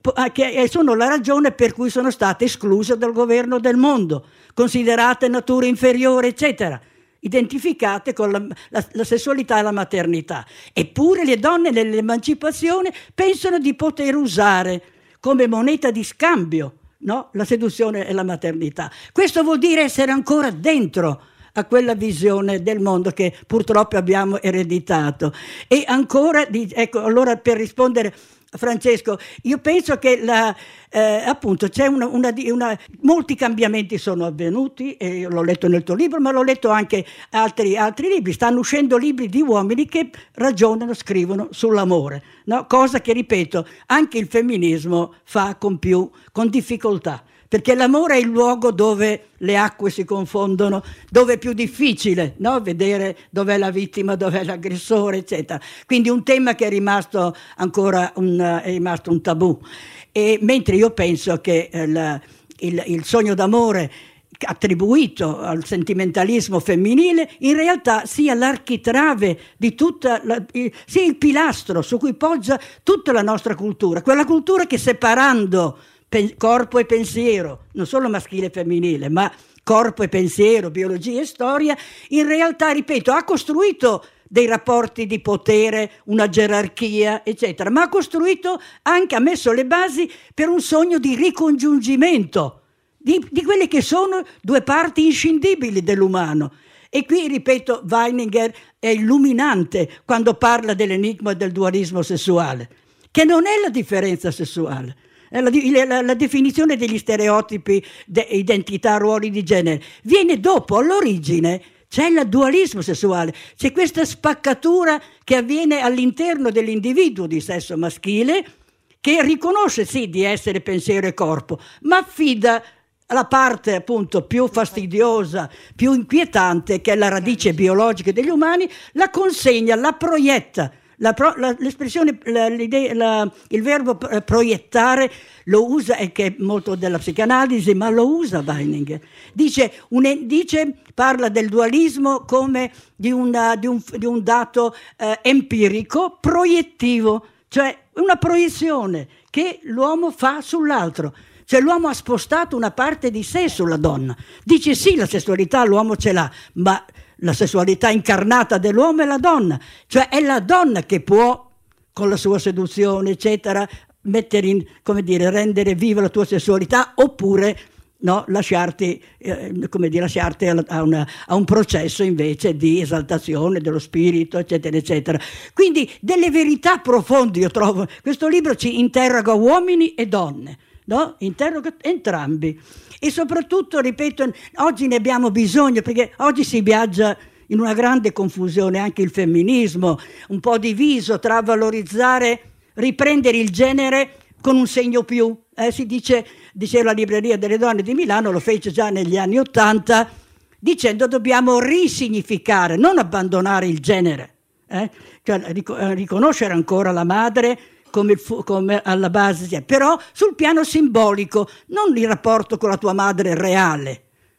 che sono la ragione per cui sono state escluse dal governo del mondo, considerate natura inferiore, eccetera, identificate con la, la, la sessualità e la maternità. Eppure le donne nell'emancipazione pensano di poter usare come moneta di scambio, no? La seduzione e la maternità. Questo vuol dire essere ancora dentro a quella visione del mondo che purtroppo abbiamo ereditato. E ancora, ecco, allora per rispondere a Francesco, io penso che la, eh, appunto c'è una, una, una, molti cambiamenti sono avvenuti, e io l'ho letto nel tuo libro, ma l'ho letto anche altri, altri libri, stanno uscendo libri di uomini che ragionano, scrivono sull'amore, no? Cosa che, ripeto, anche il femminismo fa con più, con difficoltà. Perché l'amore è il luogo dove le acque si confondono, dove è più difficile, no? Vedere dov'è la vittima, dov'è l'aggressore, eccetera. Quindi un tema che è rimasto ancora un, è rimasto un tabù. E mentre io penso che il, il, il sogno d'amore attribuito al sentimentalismo femminile in realtà sia l'architrave di tutta la, sia il pilastro su cui poggia tutta la nostra cultura, quella cultura che, separando corpo e pensiero, non solo maschile e femminile, ma corpo e pensiero, biologia e storia, in realtà, ripeto, ha costruito dei rapporti di potere, una gerarchia, eccetera, ma ha costruito anche, ha messo le basi per un sogno di ricongiungimento di, di quelle che sono due parti inscindibili dell'umano. E qui, ripeto, Weininger è illuminante quando parla dell'enigma del dualismo sessuale, che non è la differenza sessuale. La, la, la definizione degli stereotipi, de, identità, ruoli di genere viene dopo. All'origine c'è il dualismo sessuale, c'è questa spaccatura che avviene all'interno dell'individuo di sesso maschile, che riconosce sì di essere pensiero e corpo, ma affida la parte appunto più fastidiosa, più inquietante, che è la radice biologica degli umani, la consegna, la proietta. La pro, la, l'espressione, la, l'idea, la, il verbo proiettare lo usa, e che è molto della psicanalisi, ma lo usa Weininger. Dice, un, dice parla del dualismo come di, una, di, un, di un dato eh, empirico proiettivo, cioè una proiezione che l'uomo fa sull'altro. Cioè l'uomo ha spostato una parte di sé sulla donna. Dice sì, la sessualità l'uomo ce l'ha, ma la sessualità incarnata dell'uomo è la donna, cioè è la donna che può, con la sua seduzione, eccetera, mettere in, come dire, rendere viva la tua sessualità, oppure no, lasciarti, eh, come dire, lasciarti a, a, una, a un processo invece di esaltazione dello spirito, eccetera, eccetera. Quindi delle verità profonde, io trovo, questo libro ci interroga uomini e donne, no? Interroga entrambi. E soprattutto, ripeto, oggi ne abbiamo bisogno, perché oggi si viaggia in una grande confusione, anche il femminismo, un po' diviso tra valorizzare, riprendere il genere con un segno più. Eh, si dice, diceva la Libreria delle Donne di Milano, lo fece già negli anni Ottanta, dicendo dobbiamo risignificare, non abbandonare il genere, eh? Cioè, riconoscere ancora la madre Come, come alla base, però sul piano simbolico, non il rapporto con la tua madre reale,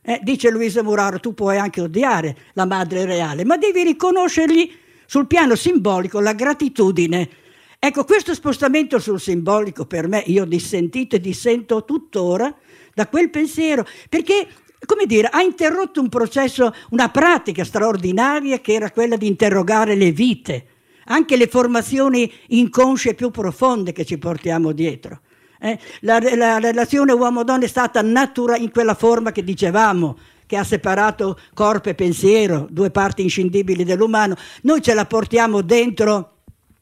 Eh, dice Luisa Muraro, tu puoi anche odiare la madre reale, ma devi riconoscergli sul piano simbolico la gratitudine. Ecco, questo spostamento sul simbolico per me, io ho dissentito e dissento tuttora da quel pensiero, perché, come dire, ha interrotto un processo, una pratica straordinaria che era quella di interrogare le vite, anche le formazioni inconsce più profonde che ci portiamo dietro. Eh, la, la relazione uomo-donna è stata natura in quella forma che dicevamo, che ha separato corpo e pensiero, due parti inscindibili dell'umano. Noi ce la portiamo dentro,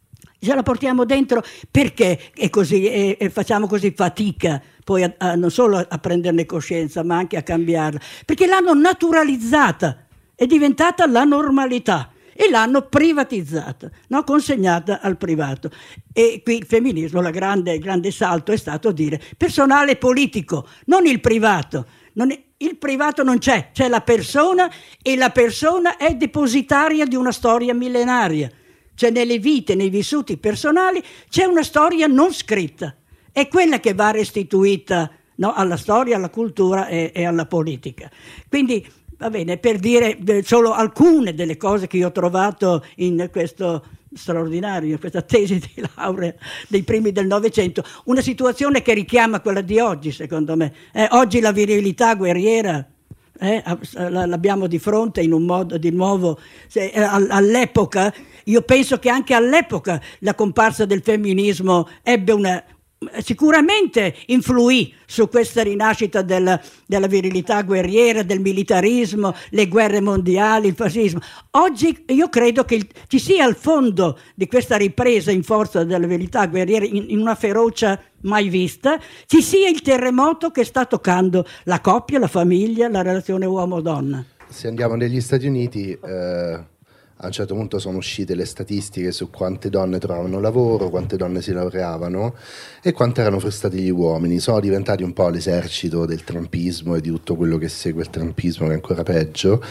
ce la portiamo dentro perché è così, e, e facciamo così fatica poi a, a, non solo a prenderne coscienza, ma anche a cambiarla, perché l'hanno naturalizzata, è diventata la normalità. E l'hanno privatizzata, no? Consegnata al privato. E qui il femminismo, la grande, il grande salto è stato dire personale politico, non il privato. Non è, il privato non c'è, c'è la persona, e la persona è depositaria di una storia millenaria. Cioè nelle vite, nei vissuti personali c'è una storia non scritta. È quella che va restituita, no? Alla storia, alla cultura e, e alla politica. Quindi va bene, per dire solo alcune delle cose che io ho trovato in questo straordinario, questa tesi di laurea dei primi del Novecento, una situazione che richiama quella di oggi, secondo me. Eh, oggi la virilità guerriera eh, l'abbiamo di fronte in un modo di nuovo. Se, eh, all'epoca, io penso che anche all'epoca la comparsa del femminismo ebbe una... sicuramente influì su questa rinascita della, della virilità guerriera, del militarismo, le guerre mondiali, il fascismo. Oggi io credo che il, ci sia al fondo di questa ripresa in forza della virilità guerriera, in, in una ferocia mai vista, ci sia il terremoto che sta toccando la coppia, la famiglia, la relazione uomo-donna. Se andiamo negli Stati Uniti, eh, a un certo punto sono uscite le statistiche su quante donne trovavano lavoro, quante donne si laureavano e quanto erano frustrati gli uomini. Sono diventati un po' l'esercito del trumpismo e di tutto quello che segue il trumpismo, che è ancora peggio.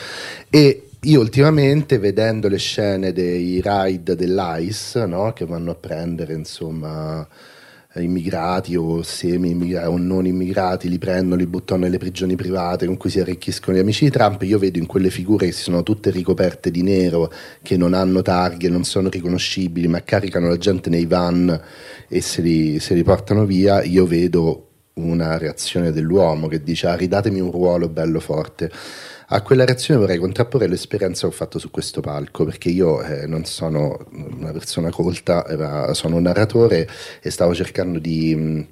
E io ultimamente, vedendo le scene dei raid dell'ICE, no, che vanno a prendere insomma immigrati o semi-immigrati o non immigrati, li prendono, li buttano nelle prigioni private con cui si arricchiscono gli amici di Trump, io vedo in quelle figure che si sono tutte ricoperte di nero, che non hanno targhe, non sono riconoscibili, ma caricano la gente nei van e se li, se li portano via, io vedo una reazione dell'uomo che dice ah, ridatemi un ruolo bello forte. A quella reazione vorrei contrapporre l'esperienza che ho fatto su questo palco, perché io eh, non sono una persona colta, era, sono un narratore e stavo cercando di,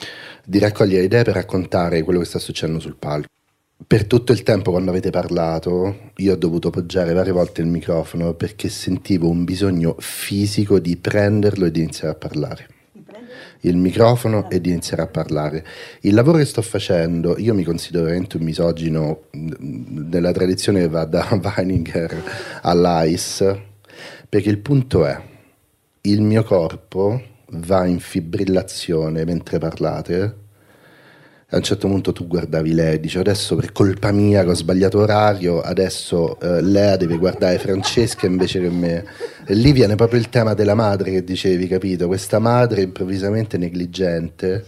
di raccogliere idee per raccontare quello che sta succedendo sul palco. Per tutto il tempo quando avete parlato io ho dovuto poggiare varie volte il microfono perché sentivo un bisogno fisico di prenderlo e di iniziare a parlare. Il microfono e di iniziare a parlare. Il lavoro che sto facendo, io mi considero veramente un misogino nella tradizione che va da Weininger all'Ice, perché il punto è, il mio corpo va in fibrillazione mentre parlate. A un certo punto tu guardavi lei e dici adesso per colpa mia che ho sbagliato orario, adesso eh, Lea deve guardare Francesca invece che me. E lì viene proprio il tema della madre che dicevi, capito? Questa madre improvvisamente negligente.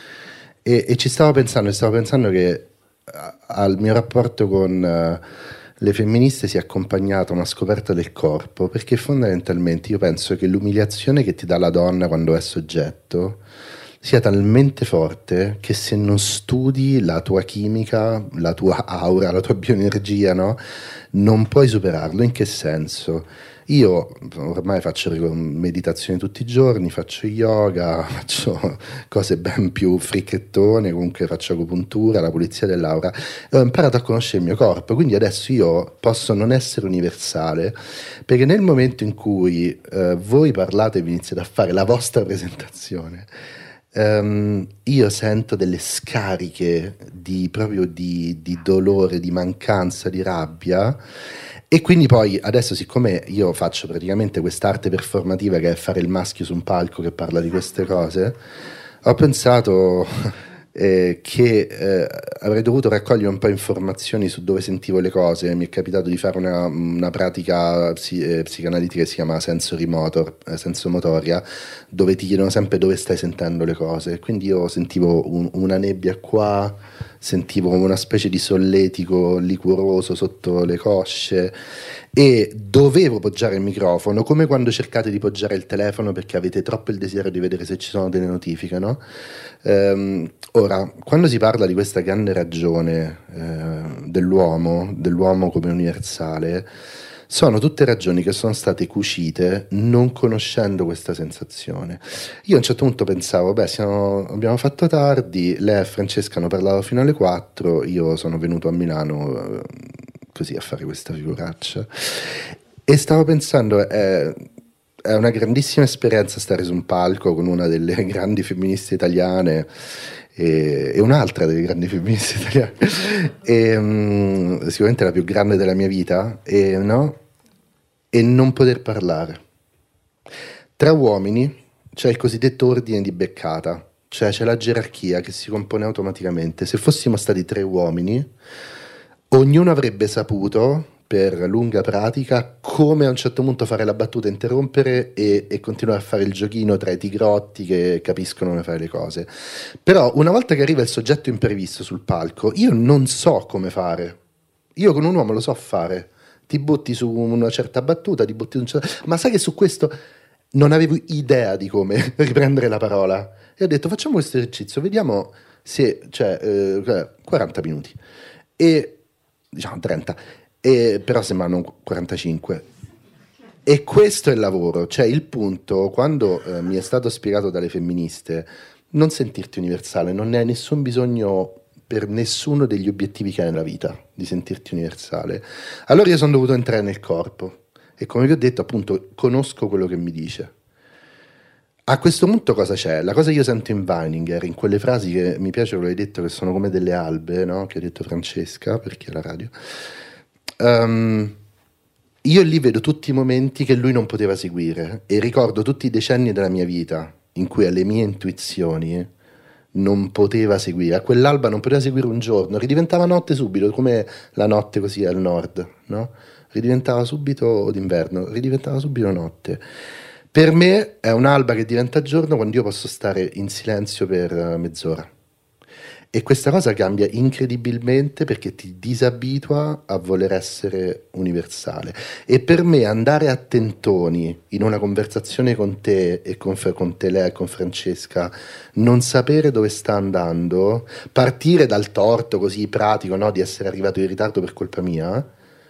E, e ci stavo pensando, stavo pensando che a, al mio rapporto con uh, le femministe si è accompagnata una scoperta del corpo, perché fondamentalmente io penso che l'umiliazione che ti dà la donna quando è soggetto sia talmente forte che se non studi la tua chimica, la tua aura, la tua bioenergia, no? Non puoi superarlo. In che senso? Io ormai faccio meditazione tutti i giorni, faccio yoga, faccio cose ben più fricchettone, comunque faccio agopuntura, la pulizia dell'aura, e ho imparato a conoscere il mio corpo, quindi adesso io posso non essere universale, perché nel momento in cui eh, voi parlate e vi iniziate a fare la vostra presentazione, Um, io sento delle scariche di, proprio di, di dolore, di mancanza, di rabbia, e quindi poi adesso, siccome io faccio praticamente quest'arte performativa che è fare il maschio su un palco che parla di queste cose, ho pensato eh, che eh, avrei dovuto raccogliere un po' informazioni su dove sentivo le cose. Mi è capitato di fare una, una pratica psi, eh, psicanalitica che si chiama sensory motor, eh, sensomotoria, dove ti chiedono sempre dove stai sentendo le cose. Quindi io sentivo un, una nebbia qua, sentivo una specie di solletico liquoroso sotto le cosce e dovevo poggiare il microfono, come quando cercate di poggiare il telefono perché avete troppo il desiderio di vedere se ci sono delle notifiche, no? Ehm, ora, quando si parla di questa grande ragione eh, dell'uomo, dell'uomo come universale, sono tutte ragioni che sono state cucite non conoscendo questa sensazione. Io a un certo punto pensavo, beh, siamo, abbiamo fatto tardi, lei e Francesca hanno parlato fino alle quattro, io sono venuto a Milano eh, così a fare questa figuraccia, e stavo pensando, è, è una grandissima esperienza stare su un palco con una delle grandi femministe italiane e, e un'altra delle grandi femministe italiane e, um, sicuramente la più grande della mia vita, e, no? E non poter parlare. Tra uomini c'è il cosiddetto ordine di beccata, cioè c'è la gerarchia che si compone automaticamente. Se fossimo stati tre uomini, ognuno avrebbe saputo per lunga pratica come a un certo punto fare la battuta, interrompere e, e continuare a fare il giochino tra i tigrotti che capiscono come fare le cose. Però una volta che arriva il soggetto imprevisto sul palco, io non so come fare. Io con un uomo lo so fare, ti butti su una certa battuta, ti butti su un certo... ma sai che su questo non avevo idea di come riprendere la parola, e ho detto facciamo questo esercizio, vediamo se, cioè eh, quaranta minuti e diciamo trenta, e, però sembrano quarantacinque, e questo è il lavoro, cioè il punto, quando eh, mi è stato spiegato dalle femministe, non sentirti universale, non ne hai nessun bisogno per nessuno degli obiettivi che hai nella vita, di sentirti universale. Allora io sono dovuto entrare nel corpo e, come vi ho detto, appunto, conosco quello che mi dice. A questo punto cosa c'è? La cosa che io sento in Weininger, in quelle frasi che mi piace, lo hai detto, che sono come delle albe, no? Che ha detto Francesca, perché è la radio. Um, io lì vedo tutti i momenti che lui non poteva seguire e ricordo tutti i decenni della mia vita in cui alle mie intuizioni non poteva seguire. A quell'alba non poteva seguire un giorno, ridiventava notte subito, come la notte così al nord, no? Ridiventava subito d'inverno, ridiventava subito notte. Per me è un'alba che diventa giorno quando io posso stare in silenzio per mezz'ora. E questa cosa cambia incredibilmente perché ti disabitua a voler essere universale. E per me andare a tentoni in una conversazione con te e con, con te lei, con Francesca, non sapere dove sta andando, partire dal torto così pratico, no, di essere arrivato in ritardo per colpa mia,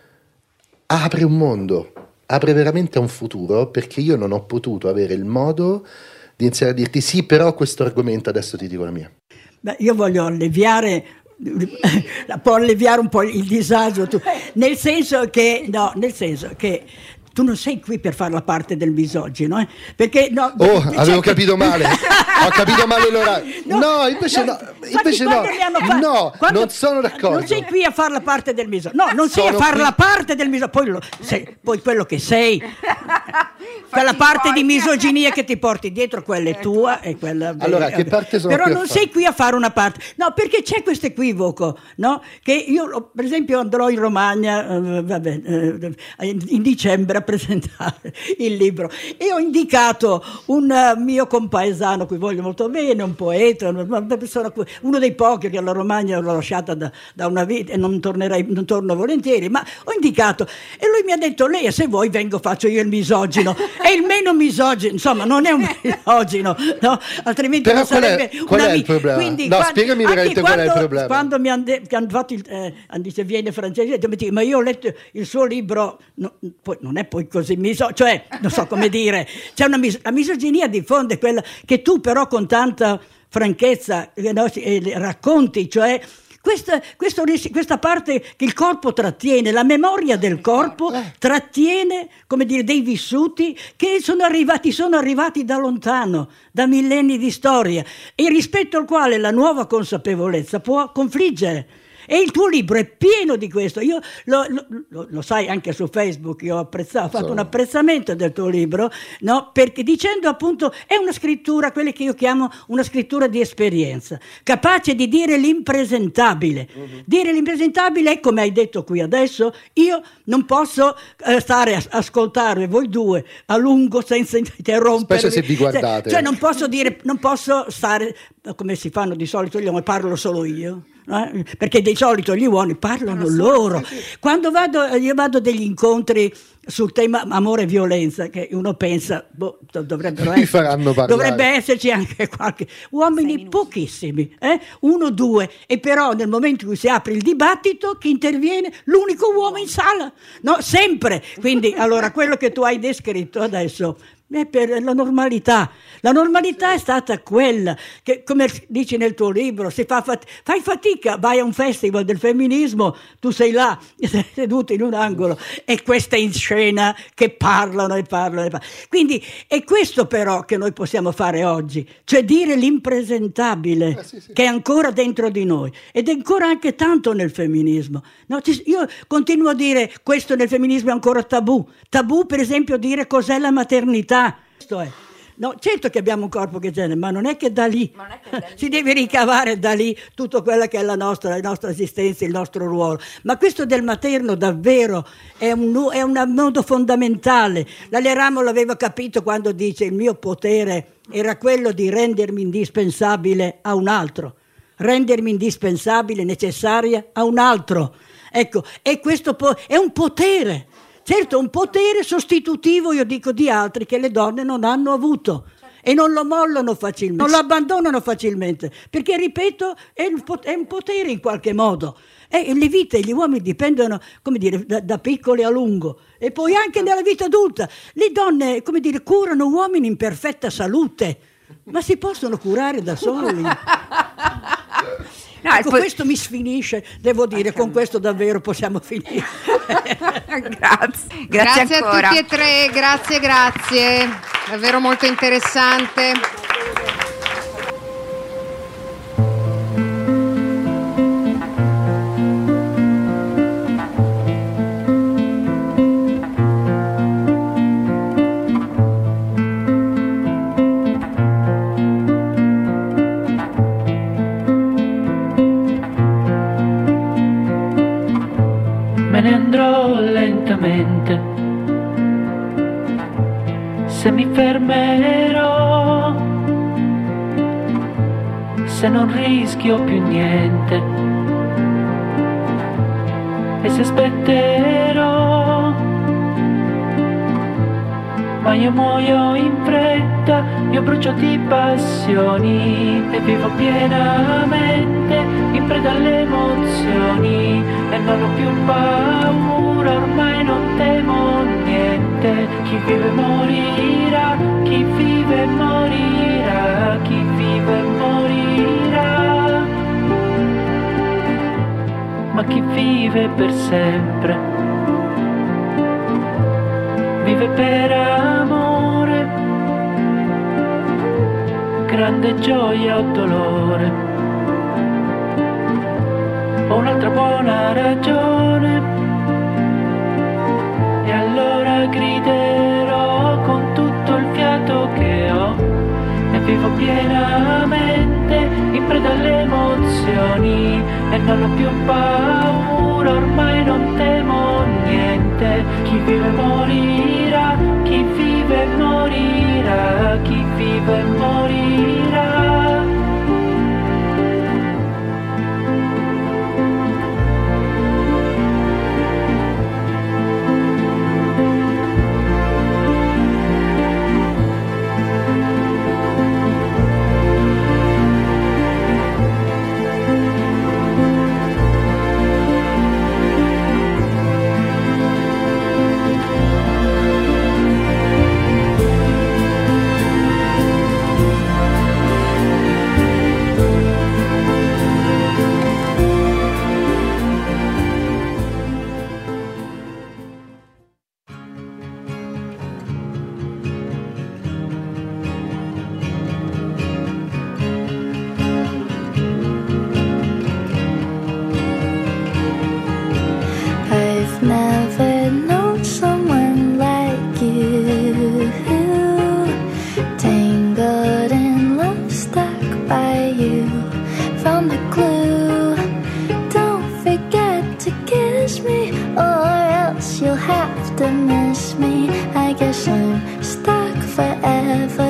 apre un mondo, apre veramente a un futuro, perché io non ho potuto avere il modo di iniziare a dirti sì, però questo argomento adesso ti dico la mia. Beh, io voglio alleviare, può alleviare un po' il disagio, tu, nel senso che, no, nel senso che tu non sei qui per fare la parte del misogino, eh? Perché no, oh, avevo capito male, ho capito male l'orario. No, no, invece no, no invece no, fa- no, quando, non sono d'accordo. Non sei qui a fare la parte del misogino, no, non sei sono a fare qui... la parte del misogino, poi, lo, sei, poi quello che sei, quella parte di misoginia che ti porti dietro, quella è tua e quella... Allora, che parte sono però qui non sei qui a fare una parte, no, perché c'è questo equivoco, no? Che io, per esempio, andrò in Romagna, eh, vabbè, eh, in dicembre a presentare il libro e ho indicato un uh, mio compaesano a cui voglio molto bene, un poeta, una persona, uno dei pochi che alla Romagna l'ho lasciata da, da una vita e non tornerei, non torno volentieri, ma ho indicato e lui mi ha detto: lei, se vuoi vengo, faccio io il misogino. È il meno misogino, insomma, non è un misogino, no? Altrimenti però non sarebbe qual è, qual una è il problema? Quindi, no, quando, spiegami veramente qual è il problema. Quando mi hanno de- han fatto il eh, dice viene Francesca, ma io ho letto il suo libro, no, poi non è poi così miso, cioè non so come dire, c'è una mis- la misoginia diffonde quella che tu però con tanta franchezza eh, no, eh, racconti, cioè Questa, questo, questa parte che il corpo trattiene, la memoria del corpo trattiene, come dire, dei vissuti che sono arrivati, sono arrivati da lontano, da millenni di storia, e rispetto al quale la nuova consapevolezza può confliggere. E il tuo libro è pieno di questo. Io lo, lo, lo, lo sai anche su Facebook, io ho apprezzato, ho fatto so. un apprezzamento del tuo libro, no? Perché dicendo appunto è una scrittura, quella che io chiamo una scrittura di esperienza, capace di dire l'impresentabile. Uh-huh. Dire l'impresentabile è, come hai detto qui adesso, io non posso eh, stare a ascoltare voi due a lungo senza interrompere. Specie se vi guardate. Cioè non posso dire, non posso stare come si fanno di solito gli uomini, parlo solo io, eh? Perché di solito gli uomini parlano loro. Quando vado, io vado a degli incontri sul tema amore e violenza, che uno pensa, boh, dovrebbero essere, dovrebbe esserci anche qualche, uomini pochissimi, eh? uno, due, e però nel momento in cui si apre il dibattito, chi interviene? L'unico uomo in sala, no? Sempre. Quindi, allora, quello che tu hai descritto adesso è per la normalità. La normalità è stata quella che, come dici nel tuo libro, si fa fat- fai fatica, vai a un festival del femminismo, tu sei là, seduto in un angolo, e queste in scena che parlano e parlano e parlano. Quindi è questo però che noi possiamo fare oggi, cioè dire l'impresentabile, eh, sì, sì. che è ancora dentro di noi, ed è ancora anche tanto nel femminismo. No, ci, io continuo a dire questo nel femminismo è ancora tabù. Tabù, per esempio, dire cos'è la maternità. Questo è. No, certo che abbiamo un corpo che genera, ma non è che da lì, è che da lì. Si deve ricavare da lì tutto quello che è la nostra, la nostra esistenza, il nostro ruolo. Ma questo del materno davvero è un, è un nodo fondamentale. La Leramo l'aveva capito quando dice: il mio potere era quello di rendermi indispensabile a un altro, rendermi indispensabile, necessaria a un altro. Ecco, e questo po- è un potere. Certo, un potere sostitutivo, io dico, di altri che le donne non hanno avuto e non lo mollano facilmente, non lo abbandonano facilmente, perché, ripeto, è un potere in qualche modo. E le vite, gli uomini dipendono, come dire, da, da piccoli a lungo, e poi anche nella vita adulta. Le donne, come dire, curano uomini in perfetta salute, ma si possono curare da soli. No, ecco, poi... questo mi sfinisce, devo dire, con questo davvero possiamo finire. Grazie, grazie, grazie ancora. a tutti e tre, grazie, grazie, davvero molto interessante. Me ne andrò lentamente, se mi fermerò, se non rischio più niente, e se aspetterò, ma io muoio in fretta, io brucio di passioni e vivo pienamente in preda alle emozioni e non ho più paura, ormai non temo niente. Chi vive morirà, chi vive morirà, chi vive morirà, ma chi vive per sempre vive per amore, grande gioia o dolore, ho un'altra buona ragione, e allora griderò con tutto il fiato che ho, e vivo pienamente in preda alle emozioni, e non ho più paura, ormai non temo niente. Chi vive morirà, chi vive morirà, chi vive morirà. Never known someone like you, tangled in love, stuck by you, found a clue. Don't forget to kiss me, or else you'll have to miss me. I guess I'm stuck forever.